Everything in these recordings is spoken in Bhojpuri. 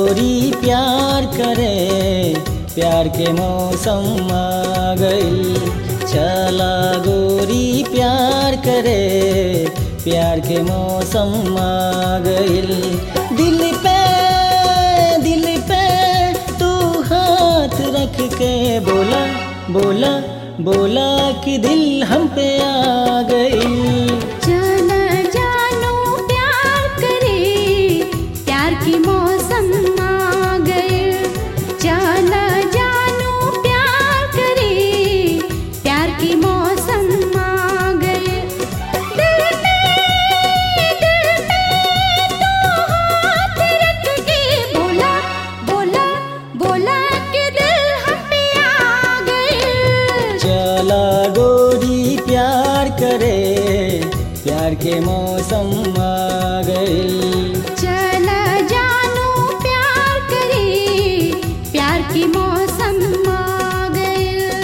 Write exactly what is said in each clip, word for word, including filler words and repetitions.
गोरी प्यार करे, प्यार के मौसम आ गइल। चला गोरी प्यार करे, प्यार के मौसम आ गइल। दिल पे दिल पे तू हाथ रख के बोला बोला बोला कि दिल हम पे आ गइल। चला जानू प्यार करे, प्यार की मौसम आ गए। चला जानू प्यार करे, प्यार की मौसम आ गए। दिल पे दिल पे तू हाथ रख के बोला बोला बोला कि दिल हम पे आ गए। चला गोरी प्यार करे, प्यार के मौसम आ गइल। चला जानू प्यार करे, प्यार की मौसम आ गए।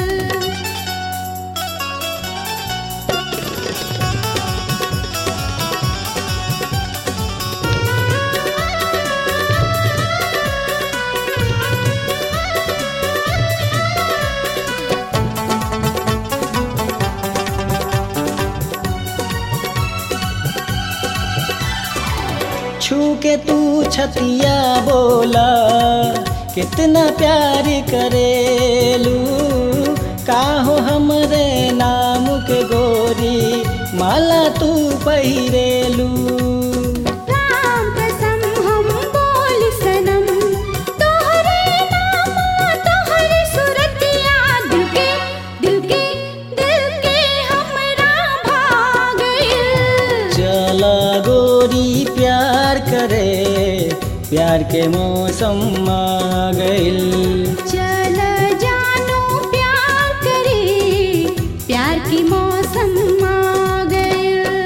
छू के तू छतिया बोला कितना प्यार करेलू। काहो हमरे नाम के गोरी माला तू पहिरेलू। राम कसम हम बोल सनम, तोहरे नाम तोहरे सुरतिया दिल के दिल के दिल के हमरा भाग गइल। चला गोरी प्यार करे, प्यार के मौसम आ गइल। चला जानू प्यार करे, प्यार की मौसम आ गए।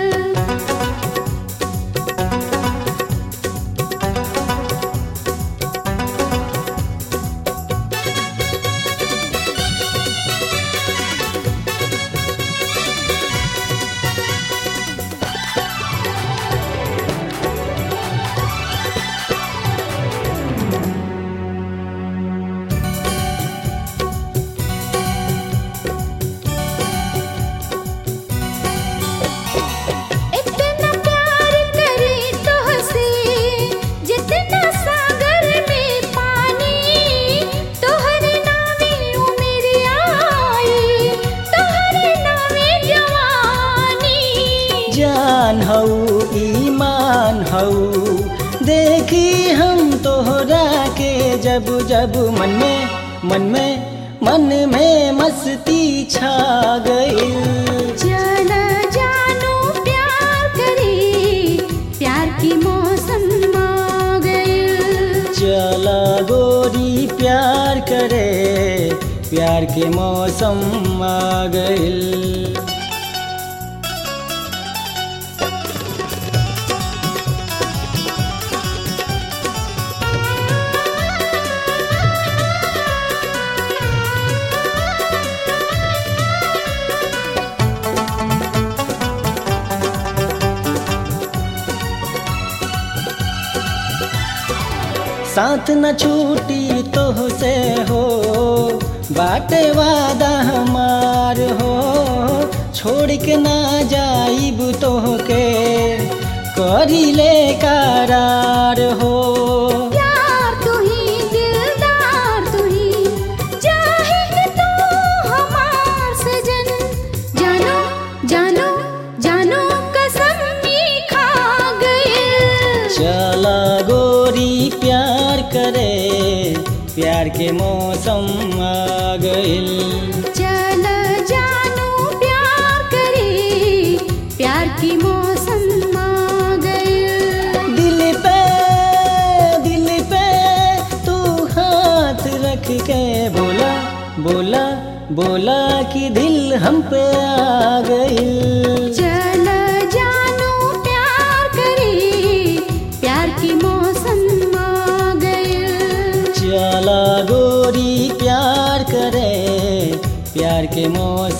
इतना प्यार करे तोहसे जितना सागर में पानी। तोहरे नामे उमरिया आई, तोहरे नामे जवानी। जान हऊ ईमान हऊ, देखी हम तोहरा के जब जब मन में मन में मन में मस्ती छा गई। चला जानू प्यार करे, प्यार की मौसम आ गए। चला गोरी प्यार करे, प्यार के मौसम आ गइल। साथ न छूटी तोह से हो, बाटे वादा हमार हो। छोड़ के ना जाइब तोह के, करी ले करार हो। प्यार तू ही दिलदार तू ही, चाहे तू हमार सजन। जानो जानो जानो कसम भी खा गए। चला गोरी प्यार करे, प्यार के मौसम आ गइल। चला जानू प्यार करे, प्यार की मौसम आ गए। दिल पे दिल पे तू हाथ रख के बोला बोला बोला कि दिल हम पे आ गइल। चला जानू प्यार करे, प्यार की मौसम आ गए। चला गोरी प्यार करे, प्यार के मौसम